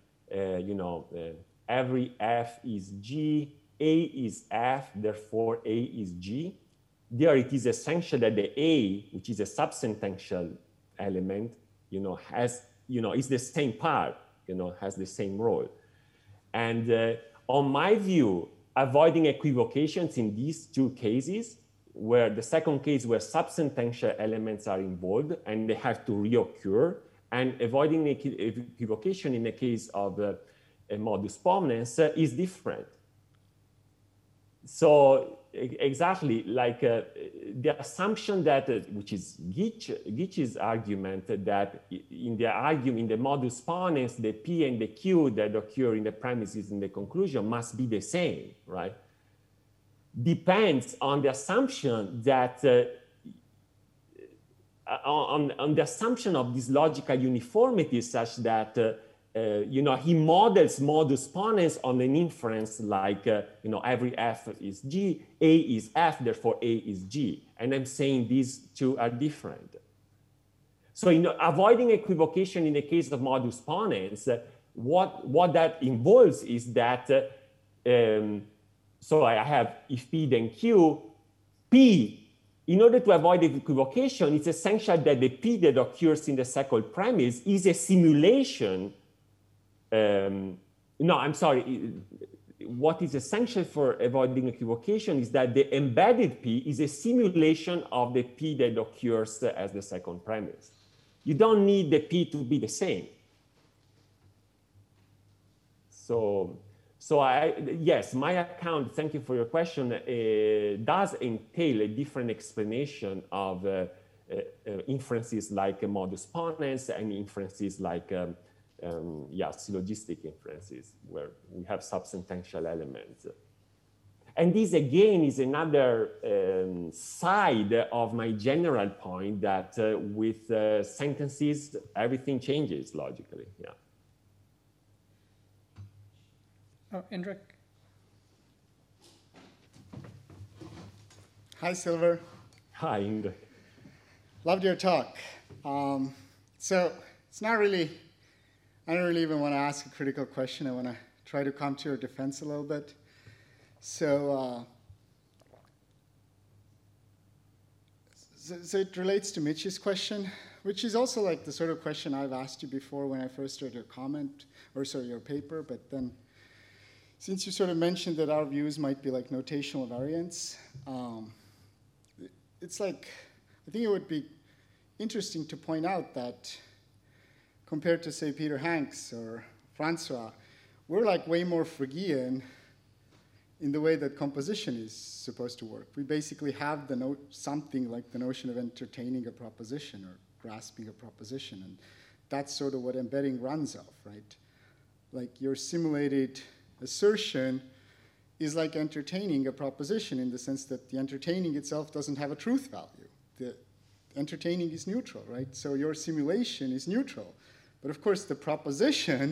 B: every F is G, A is F, therefore A is G. There it is essential that the A, which is a subsentential element, has, is the same part, has the same role. And on my view, avoiding equivocations in these two cases, where the second case where subsentential elements are involved and they have to reoccur, and avoiding equivocation in the case of a modus ponens is different. So exactly, like the assumption that, which is Gitsch's argument, that in the modus ponens, the P and the Q that occur in the premises and the conclusion must be the same, right? Depends on the assumption that, on the assumption of this logical uniformity such that, he models modus ponens on an inference like, every F is G, A is F, therefore A is G. And I'm saying these two are different. So, avoiding equivocation in the case of modus ponens, what that involves is that, so I have if P then Q, P, in order to avoid equivocation, it's essential that the P that occurs in the second premise is a simulation. What is essential for avoiding equivocation is that the embedded P is a simulation of the P that occurs as the second premise. You don't need the P to be the same. So yes, my account, thank you for your question, does entail a different explanation of inferences like modus ponens and inferences like syllogistic inferences where we have subsentential elements. And this again is another side of my general point that with sentences, everything changes logically, yeah.
A: Oh, Indrek.
H: Hi, Silver.
B: Hi, Indrek.
H: Loved your talk. So it's not really, I don't really even want to ask a critical question. I want to try to come to your defense a little bit. So, so it relates to Mitch's question, which is also like the sort of question I've asked you before when I first read your comment, or sorry, your paper, but then since you sort of mentioned that our views might be like notational variants, it's like, I think it would be interesting to point out that compared to, say, Peter Hanks or Francois, we're like way more Phrygian in the way that composition is supposed to work. We basically have something like the notion of entertaining a proposition or grasping a proposition, and that's sort of what embedding runs off, right? Like your simulated assertion is like entertaining a proposition in the sense that the entertaining itself doesn't have a truth value. The entertaining is neutral, right? So your simulation is neutral. But of course, the proposition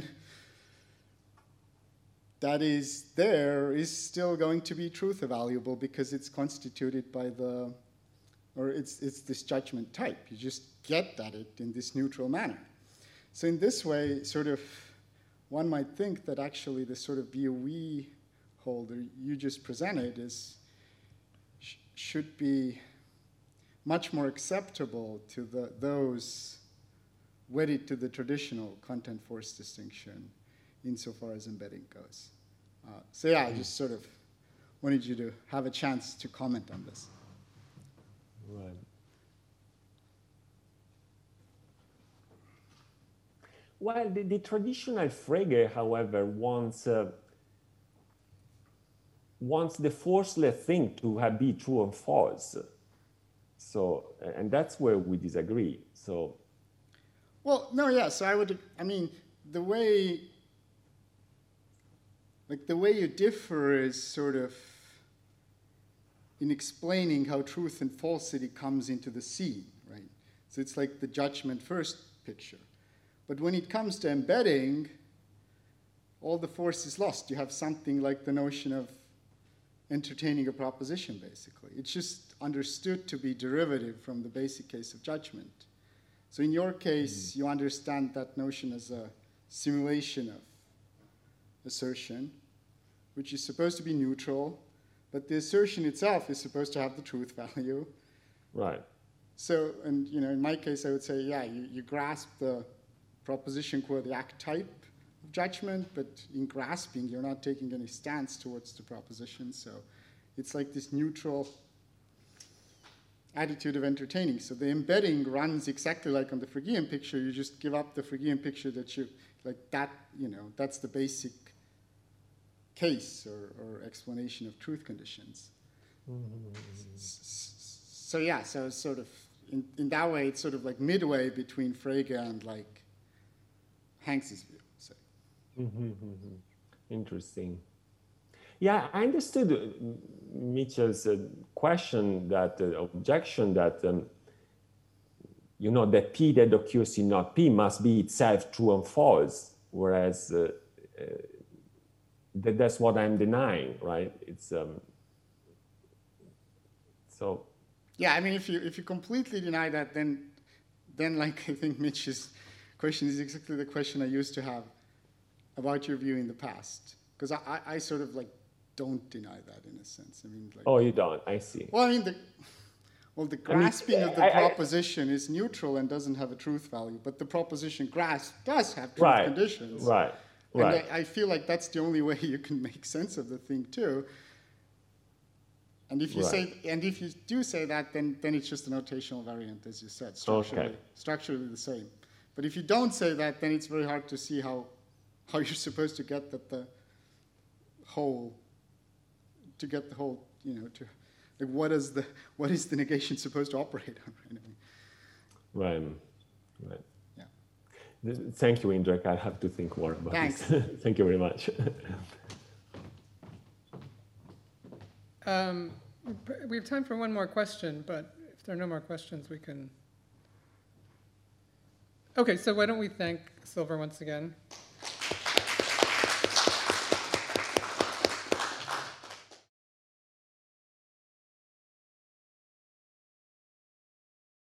H: that is there is still going to be truth valuable because it's constituted by it's this judgment type. You just get at it in this neutral manner. So in this way, sort of, one might think that actually the sort of view we hold, or you just presented, should be much more acceptable to those wedded to the traditional content-force distinction insofar as embedding goes. So yeah, I just sort of wanted you to have a chance to comment on this.
B: Right. Well, the traditional Frege, however, wants the forceless thing to be true and false. So, and that's where we disagree. So,
H: well, no, yeah. So the way you differ is sort of in explaining how truth and falsity comes into the scene, right? So it's like the judgment first picture. But when it comes to embedding, all the force is lost. You have something like the notion of entertaining a proposition, basically. It's just understood to be derivative from the basic case of judgment. So in your case, you understand that notion as a simulation of assertion, which is supposed to be neutral, but the assertion itself is supposed to have the truth value.
B: right.
H: So, and in my case, I would say, yeah, you grasp the proposition quo, the act type of judgment, but in grasping, you're not taking any stance towards the proposition. So it's like this neutral attitude of entertaining. So the embedding runs exactly like on the Phrygian picture. You just give up the Phrygian picture that you, like that, that's the basic case or explanation of truth conditions. So yeah, so it's sort of, in that way, it's sort of like midway between Frege and like Hanks's view, say.
B: Interesting. Yeah, I understood Mitchell's question, that objection that, that P that occurs in not P must be itself true and false, whereas that's what I'm denying, right? It's so.
H: Yeah, I mean, if you completely deny that, then like I think Mitch's question is exactly the question I used to have about your view in the past, because I sort of like don't deny that in a sense. I mean, like,
B: oh, you don't. I see.
H: Well, I mean, the grasping of the proposition is neutral and doesn't have a truth value, but the proposition grasp does have truth conditions.
B: Right. Right.
H: And I feel like that's the only way you can make sense of the thing too. And if you if you do say that, then it's just a notational variant, as you said, structurally the same. But if you don't say that, then it's very hard to see how you're supposed to get the whole, like what is the negation supposed to operate on?
B: Right. Right.
H: Yeah.
B: Thank you, Indrek. I have to think more about
H: Thanks.
B: this. Thank you very much.
A: We have time for one more question, but if there are no more questions, we can. Okay, so why don't we thank Silver once again.